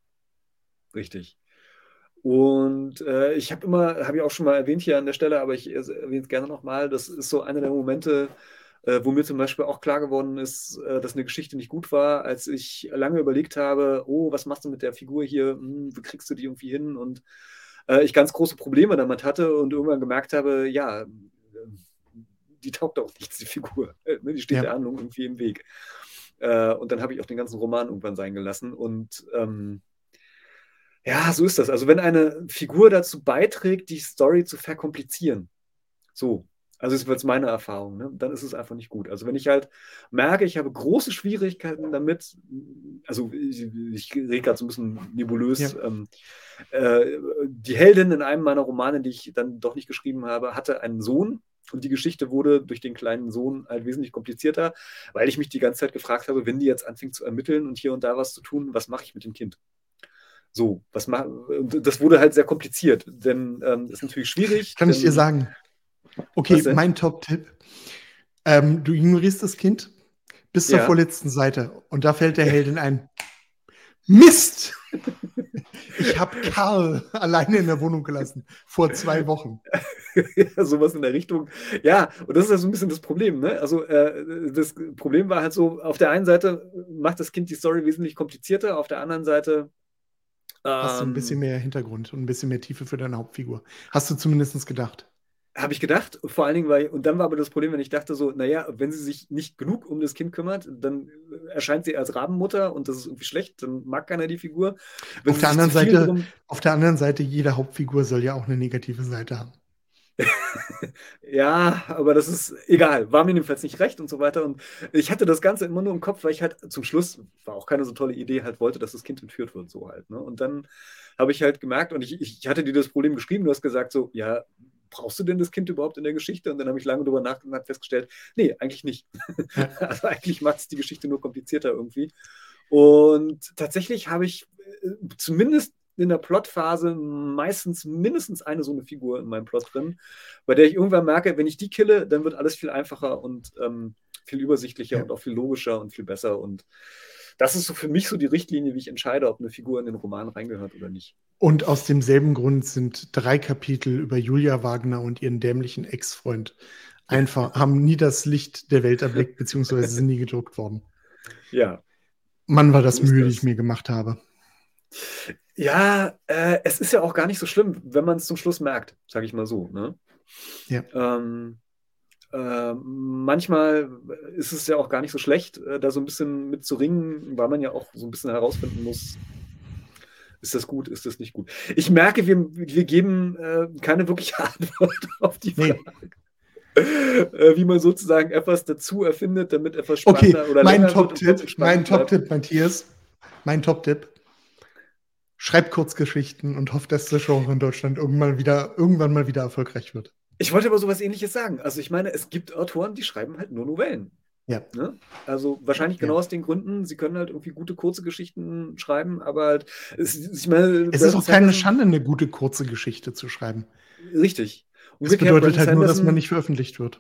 [SPEAKER 2] Und ich habe ich auch schon mal erwähnt hier an der Stelle, aber ich erwähne es gerne nochmal, das ist so einer der Momente, wo mir zum Beispiel auch klar geworden ist, dass eine Geschichte nicht gut war, als ich lange überlegt habe, oh, was machst du mit der Figur hier, wie kriegst du die irgendwie hin, und ich ganz große Probleme damit hatte und irgendwann gemerkt habe, ja, die taugt auch nichts, die Figur. Die steht der Handlung irgendwie im Weg. Und dann habe ich auch den ganzen Roman irgendwann sein gelassen und ja, so ist das. Also wenn eine Figur dazu beiträgt, die Story zu verkomplizieren, so, also ist jetzt meine Erfahrung, ne? Dann ist es einfach nicht gut. Also wenn ich halt merke, ich habe große Schwierigkeiten damit, also ich rede gerade so ein bisschen nebulös, die Heldin in einem meiner Romane, die ich dann doch nicht geschrieben habe, hatte einen Sohn und die Geschichte wurde durch den kleinen Sohn halt wesentlich komplizierter, weil ich mich die ganze Zeit gefragt habe, wenn die jetzt anfängt zu ermitteln und hier und da was zu tun, was mache ich mit dem Kind? So, das wurde halt sehr kompliziert, denn das ist natürlich schwierig.
[SPEAKER 1] Kann ich dir sagen. Okay, mein Top-Tipp. Du ignorierst das Kind bis zur vorletzten Seite und da fällt der Heldin ein: Mist! Ich habe Karl alleine in der Wohnung gelassen, vor 2 Wochen.
[SPEAKER 2] Ja, sowas in der Richtung. Ja, und das ist ja so ein bisschen das Problem, ne? Also das Problem war halt so, auf der einen Seite macht das Kind die Story wesentlich komplizierter, auf der anderen Seite
[SPEAKER 1] hast du ein bisschen mehr Hintergrund und ein bisschen mehr Tiefe für deine Hauptfigur. Hast du zumindest gedacht.
[SPEAKER 2] Habe ich gedacht, vor allen Dingen, und dann war aber das Problem, wenn ich dachte so, naja, wenn sie sich nicht genug um das Kind kümmert, dann erscheint sie als Rabenmutter und das ist irgendwie schlecht, dann mag keiner die Figur.
[SPEAKER 1] Auf der anderen Seite, jede Hauptfigur soll ja auch eine negative Seite haben.
[SPEAKER 2] Ja, aber das ist egal, war mir jedenfalls nicht recht und so weiter. Und ich hatte das Ganze immer nur im Kopf, weil ich halt zum Schluss, war auch keine so tolle Idee, halt wollte, dass das Kind entführt wird, so halt. Ne? Und dann habe ich halt gemerkt, und ich hatte dir das Problem geschrieben, du hast gesagt so, ja, brauchst du denn das Kind überhaupt in der Geschichte? Und dann habe ich lange drüber nachgedacht und festgestellt, nee, eigentlich nicht. Also eigentlich macht es die Geschichte nur komplizierter irgendwie. Und tatsächlich habe ich zumindest in der Plotphase meistens mindestens eine so eine Figur in meinem Plot drin, bei der ich irgendwann merke, wenn ich die kille, dann wird alles viel einfacher und viel übersichtlicher und auch viel logischer und viel besser. Und das ist so für mich so die Richtlinie, wie ich entscheide, ob eine Figur in den Roman reingehört oder nicht.
[SPEAKER 1] Und aus demselben Grund sind 3 Kapitel über Julia Wagner und ihren dämlichen Ex-Freund haben nie das Licht der Welt erblickt, beziehungsweise sind nie gedruckt worden.
[SPEAKER 2] Ja.
[SPEAKER 1] Mann, war das Mühe, die ich mir gemacht habe.
[SPEAKER 2] Ja, es ist ja auch gar nicht so schlimm, wenn man es zum Schluss merkt, sage ich mal so. Ne?
[SPEAKER 1] Ja.
[SPEAKER 2] Manchmal ist es ja auch gar nicht so schlecht, da so ein bisschen mit zu ringen, weil man ja auch so ein bisschen herausfinden muss, ist das gut, ist das nicht gut. Ich merke, wir geben keine wirkliche Antwort auf die Frage. Wie man sozusagen etwas dazu erfindet, damit etwas spannender oder länger wird.
[SPEAKER 1] Mein Top-Tipp, Matthias, mein Top-Tipp: schreibt Kurzgeschichten und hofft, dass das Genre in Deutschland irgendwann mal wieder erfolgreich wird.
[SPEAKER 2] Ich wollte aber sowas Ähnliches sagen. Also ich meine, es gibt Autoren, die schreiben halt nur Novellen.
[SPEAKER 1] Ja.
[SPEAKER 2] Ne? Also wahrscheinlich genau aus den Gründen, sie können halt irgendwie gute kurze Geschichten schreiben, aber halt, ich meine,
[SPEAKER 1] Es ist auch keine Schande, eine gute kurze Geschichte zu schreiben.
[SPEAKER 2] Richtig.
[SPEAKER 1] Das bedeutet halt nur, dass man nicht veröffentlicht wird.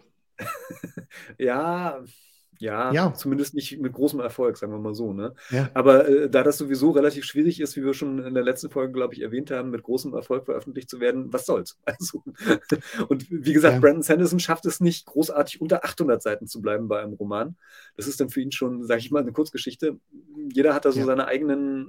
[SPEAKER 2] Ja, zumindest nicht mit großem Erfolg, sagen wir mal so. Ne?
[SPEAKER 1] Ja.
[SPEAKER 2] Aber da das sowieso relativ schwierig ist, wie wir schon in der letzten Folge, glaube ich, erwähnt haben, mit großem Erfolg veröffentlicht zu werden, was soll's? Also, und wie gesagt, Brandon Sanderson schafft es nicht, großartig unter 800 Seiten zu bleiben bei einem Roman. Das ist dann für ihn schon, sage ich mal, eine Kurzgeschichte. Jeder hat da so seine eigenen,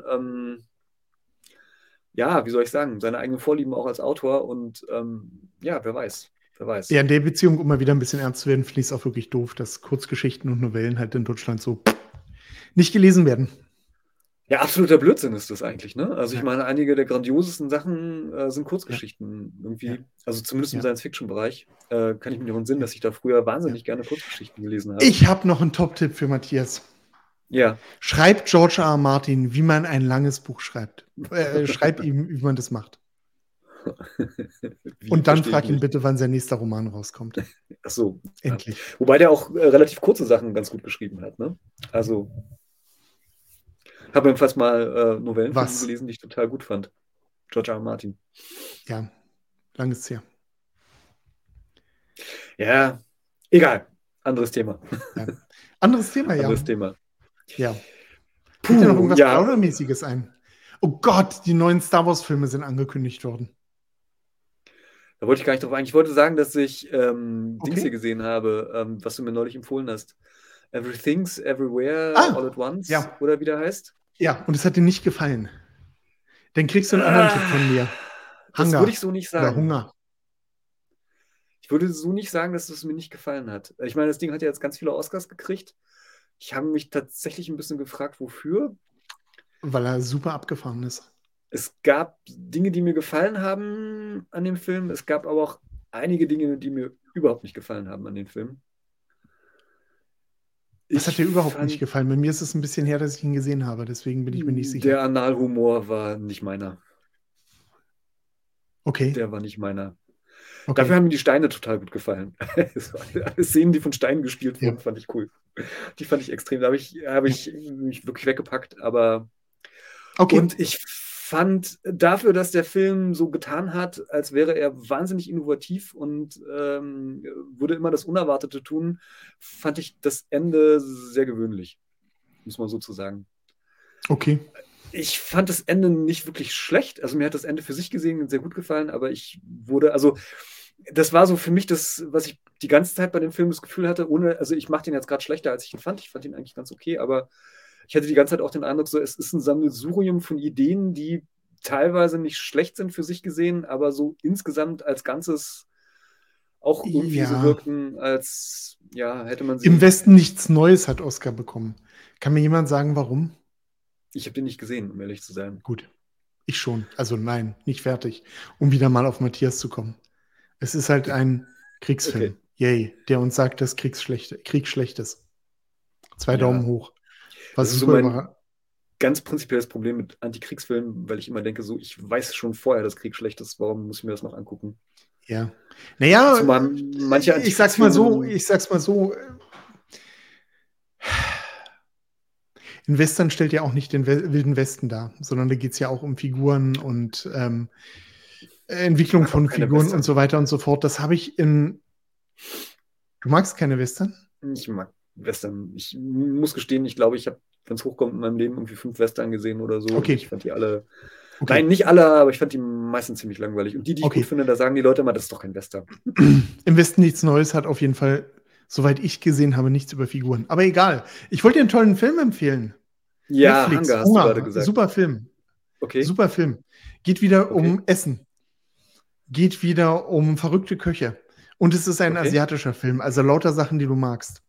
[SPEAKER 2] wie soll ich sagen, seine eigenen Vorlieben auch als Autor und wer weiß.
[SPEAKER 1] Ja, in der Beziehung, um mal wieder ein bisschen ernst zu werden, finde ich es auch wirklich doof, dass Kurzgeschichten und Novellen halt in Deutschland so nicht gelesen werden.
[SPEAKER 2] Ja, absoluter Blödsinn ist das eigentlich, ne? Also ich meine, einige der grandiosesten Sachen sind Kurzgeschichten irgendwie, also zumindest im Science-Fiction-Bereich, kann ich mich noch entsinnen, dass ich da früher wahnsinnig gerne Kurzgeschichten gelesen habe.
[SPEAKER 1] Ich habe noch einen Top-Tipp für Matthias.
[SPEAKER 2] Ja.
[SPEAKER 1] Schreibt George R. R. Martin, wie man ein langes Buch schreibt. Schreib ihm, wie man das macht. Und dann frag ihn bitte, wann sein nächster Roman rauskommt.
[SPEAKER 2] Ach so.
[SPEAKER 1] Endlich.
[SPEAKER 2] Ja. Wobei der auch relativ kurze Sachen ganz gut geschrieben hat, ne? Also, habe jedenfalls mal Novellen von ihm gelesen, die ich total gut fand. George R. R. Martin.
[SPEAKER 1] Ja, lang ist es her.
[SPEAKER 2] Ja, egal. Anderes Thema.
[SPEAKER 1] Ja. Anderes Thema. Ja. Fällt dir noch irgendwas Browner-mäßiges ein? Oh Gott, die neuen Star Wars-Filme sind angekündigt worden.
[SPEAKER 2] Da wollte ich gar nicht drauf eingehen. Ich wollte sagen, dass ich Dings hier gesehen habe, was du mir neulich empfohlen hast. Everything's Everywhere All at Once, oder wie der heißt.
[SPEAKER 1] Ja, und es hat dir nicht gefallen. Dann kriegst du einen anderen Tipp von mir.
[SPEAKER 2] Das würde ich so nicht sagen.
[SPEAKER 1] Oder Hunger.
[SPEAKER 2] Ich würde so nicht sagen, dass es mir nicht gefallen hat. Ich meine, das Ding hat ja jetzt ganz viele Oscars gekriegt. Ich habe mich tatsächlich ein bisschen gefragt, wofür.
[SPEAKER 1] Weil er super abgefahren ist.
[SPEAKER 2] Es gab Dinge, die mir gefallen haben an dem Film. Es gab aber auch einige Dinge, die mir überhaupt nicht gefallen haben an dem Film.
[SPEAKER 1] Was hat dir überhaupt nicht gefallen? Bei mir ist es ein bisschen her, dass ich ihn gesehen habe. Deswegen bin ich mir nicht sicher.
[SPEAKER 2] Der Analhumor war nicht meiner.
[SPEAKER 1] Okay.
[SPEAKER 2] Der war nicht meiner. Okay. Dafür haben mir die Steine total gut gefallen. Alle Szenen, die von Steinen gespielt wurden, fand ich cool. Die fand ich extrem. Da habe ich mich wirklich weggepackt. Aber und ich fand dafür, dass der Film so getan hat, als wäre er wahnsinnig innovativ und würde immer das Unerwartete tun, fand ich das Ende sehr gewöhnlich. Muss man so zu sagen.
[SPEAKER 1] Okay.
[SPEAKER 2] Ich fand das Ende nicht wirklich schlecht. Also mir hat das Ende für sich gesehen sehr gut gefallen, aber das war so für mich das, was ich die ganze Zeit bei dem Film das Gefühl hatte, also ich mache den jetzt gerade schlechter, als ich ihn fand. Ich fand ihn eigentlich ganz okay, aber ich hatte die ganze Zeit auch den Eindruck, so, es ist ein Sammelsurium von Ideen, die teilweise nicht schlecht sind für sich gesehen, aber so insgesamt als Ganzes auch irgendwie so wirkten, als hätte man sie.
[SPEAKER 1] Im Westen nichts Neues hat Oscar bekommen. Kann mir jemand sagen, warum?
[SPEAKER 2] Ich habe den nicht gesehen, um ehrlich zu sein.
[SPEAKER 1] Gut. Ich schon. Also nein, nicht fertig. Um wieder mal auf Matthias zu kommen. Es ist halt ein Kriegsfilm. Yay. Der uns sagt, dass Krieg schlecht ist. 2 Daumen hoch.
[SPEAKER 2] Was das ist so mein ganz prinzipielles Problem mit Antikriegsfilmen, weil ich immer denke, so, ich weiß schon vorher, dass Krieg schlecht ist. Warum muss ich mir das noch angucken?
[SPEAKER 1] Ja. Naja,
[SPEAKER 2] manche
[SPEAKER 1] ich sag's mal so. Ein Western stellt ja auch nicht den Wilden Westen dar, sondern da geht es ja auch um Figuren und Entwicklung von Figuren und so weiter und so fort. Das habe ich Du magst keine Western?
[SPEAKER 2] Ich mag Western. Ich muss gestehen, ich glaube, ich habe, wenn es hochkommt, in meinem Leben irgendwie 5 Western gesehen oder so.
[SPEAKER 1] Okay.
[SPEAKER 2] Ich fand die alle. Okay. Nein, nicht alle, aber ich fand die meistens ziemlich langweilig. Und die ich gut finde, da sagen die Leute immer, das ist doch kein Western.
[SPEAKER 1] Im Westen nichts Neues hat auf jeden Fall, soweit ich gesehen habe, nichts über Figuren. Aber egal. Ich wollte dir einen tollen Film empfehlen.
[SPEAKER 2] Ja, Netflix, Hunger, hast du gerade gesagt.
[SPEAKER 1] Super Film.
[SPEAKER 2] Okay.
[SPEAKER 1] Super Film. Geht wieder um Essen. Geht wieder um verrückte Köche. Und es ist ein asiatischer Film. Also lauter Sachen, die du magst.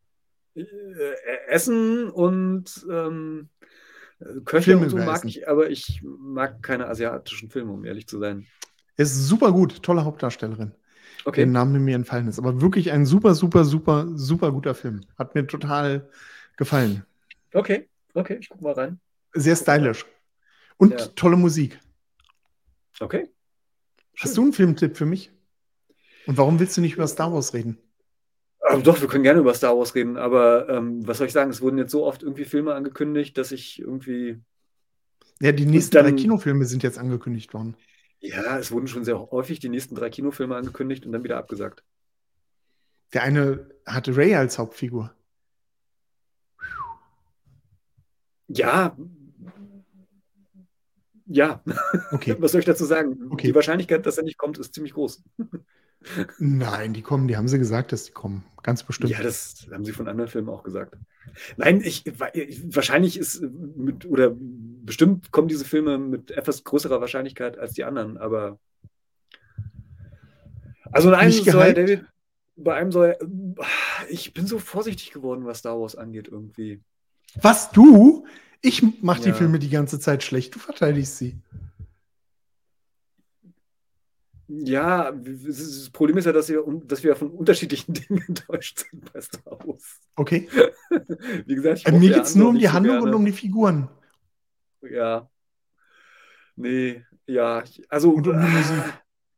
[SPEAKER 2] Essen und Köche Filme und so mag ich, aber ich mag keine asiatischen Filme, um ehrlich zu sein.
[SPEAKER 1] Es ist super gut. Tolle Hauptdarstellerin. Okay. Den Namen mir entfallen ist. Aber wirklich ein super, super, super, super guter Film. Hat mir total gefallen.
[SPEAKER 2] Okay, ich guck mal rein.
[SPEAKER 1] Sehr stylisch. Und
[SPEAKER 2] Ja.
[SPEAKER 1] tolle Musik.
[SPEAKER 2] Okay.
[SPEAKER 1] Hast du einen Filmtipp für mich? Und warum willst du nicht über Star Wars reden?
[SPEAKER 2] Doch, wir können gerne über Star Wars reden, aber was soll ich sagen? Es wurden jetzt so oft irgendwie Filme angekündigt, dass ich irgendwie.
[SPEAKER 1] Ja, die nächsten
[SPEAKER 2] dann-
[SPEAKER 1] 3 Kinofilme sind jetzt angekündigt worden.
[SPEAKER 2] Ja, es wurden schon sehr häufig die nächsten 3 Kinofilme angekündigt und dann wieder abgesagt.
[SPEAKER 1] Der eine hatte Rey als Hauptfigur.
[SPEAKER 2] Ja. Ja,
[SPEAKER 1] Okay.
[SPEAKER 2] was soll ich dazu sagen?
[SPEAKER 1] Okay.
[SPEAKER 2] Die Wahrscheinlichkeit, dass er nicht kommt, ist ziemlich groß.
[SPEAKER 1] Nein, die kommen, die haben sie gesagt, dass die kommen. Ganz bestimmt.
[SPEAKER 2] Ja, das haben sie von anderen Filmen auch gesagt. Nein, wahrscheinlich ist oder bestimmt kommen diese Filme mit etwas größerer Wahrscheinlichkeit als die anderen, aber also
[SPEAKER 1] Nicht gehypt?
[SPEAKER 2] bei einem soll ich bin so vorsichtig geworden, was Star Wars angeht irgendwie.
[SPEAKER 1] Was, du? Ich mach die
[SPEAKER 2] Ja.
[SPEAKER 1] Filme die ganze Zeit schlecht, du verteidigst sie.
[SPEAKER 2] Ja, das Problem ist ja, dass wir von unterschiedlichen Dingen enttäuscht sind bei Star Wars.
[SPEAKER 1] Okay.
[SPEAKER 2] Wie gesagt,
[SPEAKER 1] Mir geht es nur um die Handlung und um die Figuren.
[SPEAKER 2] Ja. Nee, ja. Also.
[SPEAKER 1] Und um die Musik.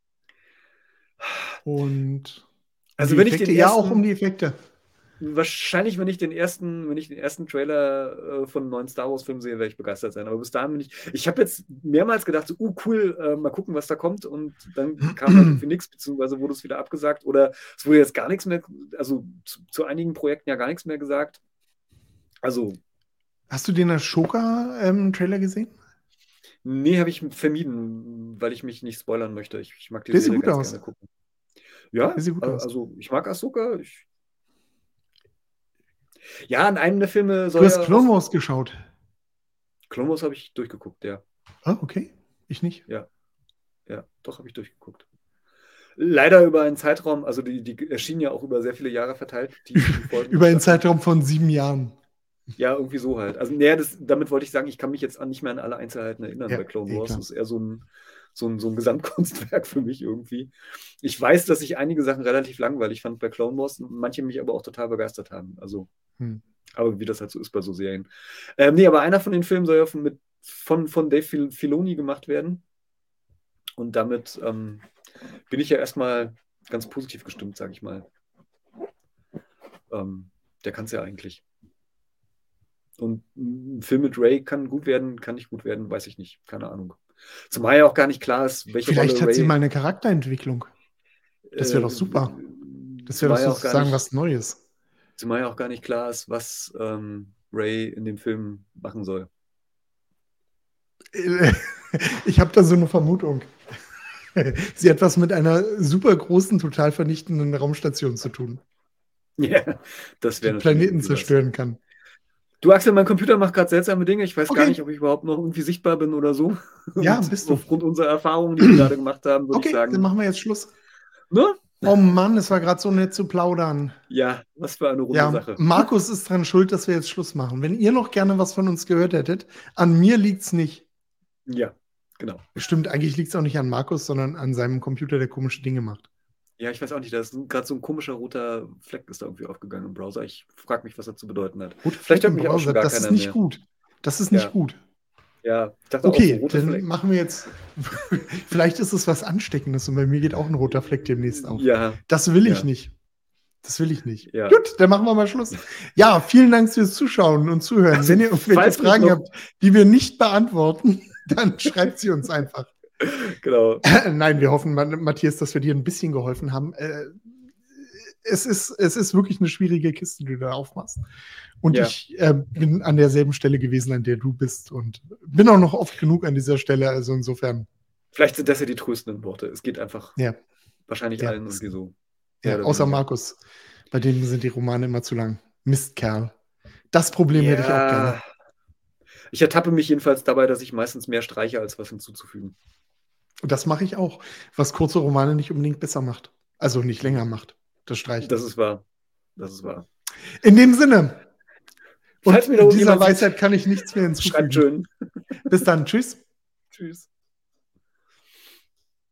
[SPEAKER 1] Und
[SPEAKER 2] Also,
[SPEAKER 1] die
[SPEAKER 2] wenn ich
[SPEAKER 1] Effekte,
[SPEAKER 2] den
[SPEAKER 1] ja,
[SPEAKER 2] ersten,
[SPEAKER 1] auch um die Effekte.
[SPEAKER 2] Wahrscheinlich, wenn ich den ersten Trailer von einem neuen Star Wars-Film sehe, werde ich begeistert sein. Aber bis dahin bin ich habe jetzt mehrmals gedacht, so, cool, mal gucken, was da kommt. Und dann kam halt irgendwie nichts, beziehungsweise wurde es wieder abgesagt. Oder es wurde jetzt gar nichts mehr, also zu einigen Projekten ja gar nichts mehr gesagt. Also.
[SPEAKER 1] Hast du den Ashoka-Trailer gesehen?
[SPEAKER 2] Nee, habe ich vermieden, weil ich mich nicht spoilern möchte. Ich mag die
[SPEAKER 1] Der sieht
[SPEAKER 2] Serie
[SPEAKER 1] gut
[SPEAKER 2] ganz
[SPEAKER 1] aus.
[SPEAKER 2] gerne gucken. Ja,
[SPEAKER 1] Der sieht gut aus.
[SPEAKER 2] also ich mag Ahsoka. Ja, in einem der Filme
[SPEAKER 1] Du
[SPEAKER 2] soll
[SPEAKER 1] hast
[SPEAKER 2] ja
[SPEAKER 1] Clone
[SPEAKER 2] auch.
[SPEAKER 1] Wars geschaut.
[SPEAKER 2] Clone Wars habe ich durchgeguckt, ja.
[SPEAKER 1] Ah, okay. Ich nicht.
[SPEAKER 2] Ja, doch, habe ich durchgeguckt. Leider über einen Zeitraum, also die erschienen ja auch über sehr viele Jahre verteilt. Die Folgen.
[SPEAKER 1] Über einen Zeitraum von 7 Jahren.
[SPEAKER 2] Ja, irgendwie so halt. Also, naja, damit wollte ich sagen, ich kann mich jetzt nicht mehr an alle Einzelheiten erinnern
[SPEAKER 1] Ja,
[SPEAKER 2] bei Clone Wars.
[SPEAKER 1] klar.
[SPEAKER 2] Das ist eher so ein Gesamtkunstwerk für mich irgendwie. Ich weiß, dass ich einige Sachen relativ langweilig fand bei Clone Wars, manche mich aber auch total begeistert haben. Also, aber wie das halt so ist bei so Serien. Nee, aber einer von den Filmen soll ja von Dave Filoni gemacht werden. Und damit bin ich ja erstmal ganz positiv gestimmt, sage ich mal. Der kann es ja eigentlich. Und ein Film mit Rey kann gut werden, kann nicht gut werden, weiß ich nicht. Keine Ahnung. Zumal ja auch gar nicht klar ist, welche
[SPEAKER 1] Vielleicht
[SPEAKER 2] Rolle
[SPEAKER 1] hat sie
[SPEAKER 2] Rey.
[SPEAKER 1] mal eine Charakterentwicklung. Das wäre doch super. Das wäre doch sozusagen was Neues.
[SPEAKER 2] Zumal ja auch gar nicht klar ist, was Rey in dem Film machen soll.
[SPEAKER 1] Ich habe da so eine Vermutung. Sie hat was mit einer super großen, total vernichtenden Raumstation zu tun.
[SPEAKER 2] Ja, das wäre
[SPEAKER 1] die Planeten zerstören kann.
[SPEAKER 2] Du, Axel, mein Computer macht gerade seltsame Dinge. Ich weiß gar nicht, ob ich überhaupt noch irgendwie sichtbar bin oder so.
[SPEAKER 1] Ja, bist du.
[SPEAKER 2] Aufgrund unserer Erfahrungen, die wir gerade gemacht haben, würde ich sagen.
[SPEAKER 1] Dann machen wir jetzt Schluss.
[SPEAKER 2] Ne?
[SPEAKER 1] Oh Mann, es war gerade so nett zu plaudern.
[SPEAKER 2] Ja, was für eine runde Sache.
[SPEAKER 1] Markus ist dran schuld, dass wir jetzt Schluss machen. Wenn ihr noch gerne was von uns gehört hättet, an mir liegt's nicht.
[SPEAKER 2] Ja, genau.
[SPEAKER 1] Stimmt, eigentlich liegt es auch nicht an Markus, sondern an seinem Computer, der komische Dinge macht.
[SPEAKER 2] Ja, ich weiß auch nicht, da ist gerade so ein komischer roter Fleck ist da irgendwie aufgegangen im Browser. Ich frage mich, was das zu bedeuten hat.
[SPEAKER 1] Vielleicht hört mich auch schon gar keiner mehr. Das ist nicht gut. Das ist nicht gut.
[SPEAKER 2] Ja, ich dachte
[SPEAKER 1] okay,
[SPEAKER 2] auch so roter
[SPEAKER 1] dann
[SPEAKER 2] Fleck.
[SPEAKER 1] Machen wir jetzt. Vielleicht ist es was Ansteckendes und bei mir geht auch ein roter Fleck demnächst auf.
[SPEAKER 2] Ja.
[SPEAKER 1] Das will ich nicht. Das will ich nicht.
[SPEAKER 2] Ja.
[SPEAKER 1] Gut, dann machen wir mal Schluss. Ja, vielen Dank fürs Zuschauen und Zuhören. Also, wenn ihr irgendwelche Fragen habt, die wir nicht beantworten, dann schreibt sie uns einfach.
[SPEAKER 2] Genau.
[SPEAKER 1] Nein, wir hoffen, Matthias, dass wir dir ein bisschen geholfen haben. Es ist wirklich eine schwierige Kiste, die du da aufmachst. Und ich bin an derselben Stelle gewesen, an der du bist. Und bin auch noch oft genug an dieser Stelle. Also insofern.
[SPEAKER 2] Vielleicht sind das ja die tröstenden Worte. Es geht einfach wahrscheinlich allen irgendwie so.
[SPEAKER 1] Ja, außer Markus. Bei dem sind die Romane immer zu lang. Mistkerl. Das Problem hätte ich auch gerne.
[SPEAKER 2] Ich ertappe mich jedenfalls dabei, dass ich meistens mehr streiche, als was hinzuzufügen.
[SPEAKER 1] Und das mache ich auch, was kurze Romane nicht unbedingt besser macht. Also nicht länger macht. Das Streichen.
[SPEAKER 2] Das ist wahr. Das ist wahr.
[SPEAKER 1] In dem Sinne. Und
[SPEAKER 2] in
[SPEAKER 1] dieser Weisheit kann ich nichts mehr hinzufügen.
[SPEAKER 2] Schreibt schön.
[SPEAKER 1] Bis dann. Tschüss.
[SPEAKER 2] Tschüss.